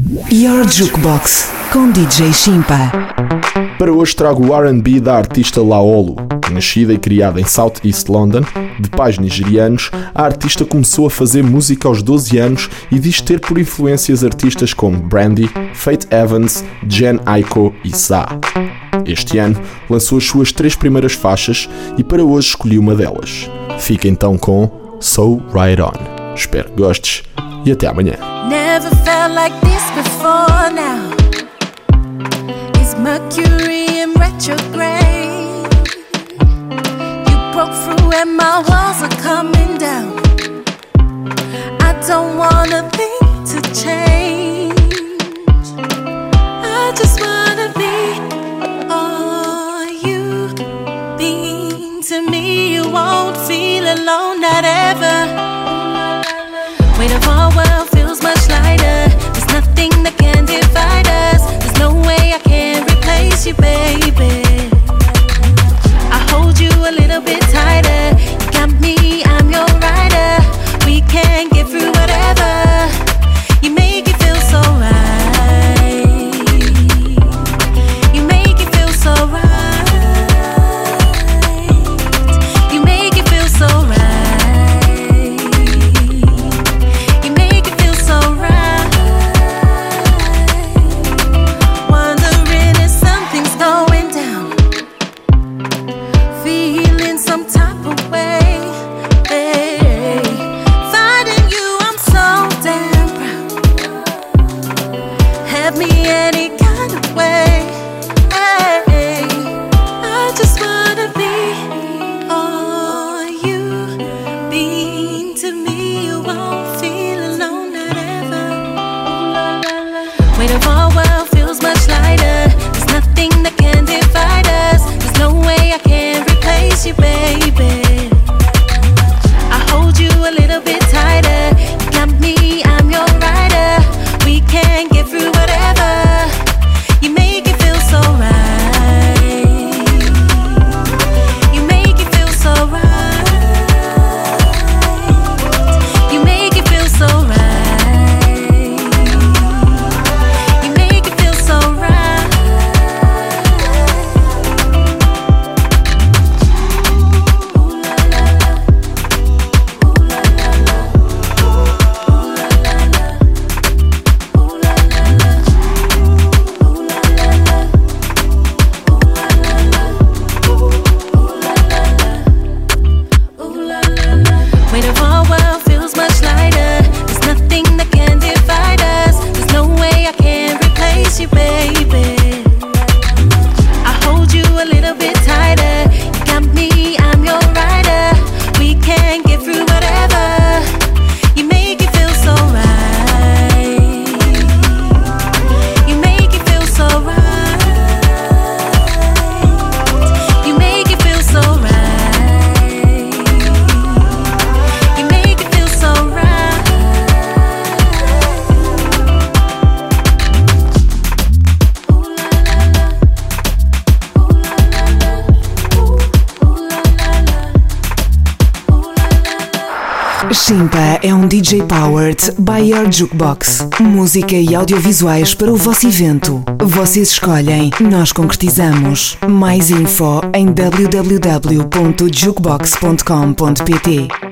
Your Jukebox com DJ Shimpa. Para hoje trago o R&B da artista Laolu. Nascida e criada em South East London, de pais nigerianos, a artista começou a fazer música aos 12 anos e diz ter por influências artistas como Brandy, Faith Evans, Jen Aiko e Sa. Este ano lançou as suas 3 primeiras faixas e para hoje escolhi uma delas. Fica então com So Right On. Espero que gostes e até amanhã. Never felt like this before now. It's Mercury in retrograde. You broke through and my walls are coming down. I don't want a thing to change. I just wanna be all you been to me. You won't feel alone, not ever. Weight of our world feels much lighter. There's nothing that can divide us. There's no way I can replace you, baby. I hold you a little bit tighter. You got me, I'm your rider. We can get through whatever. You make it feel so right. You make it feel so right. You make it feel so right. Weight of our world feels much lighter. There's nothing that can divide us. There's no way I can replace you, baby. I hold you a little bit tighter. You got me, I'm your rider. We can get through whatever. You make it feel so right. You make it feel so right. You make it feel so right. Shimpa é um DJ powered by Your Jukebox. Música e audiovisuais para o vosso evento. Vocês escolhem, nós concretizamos. Mais info em www.jukebox.com.pt.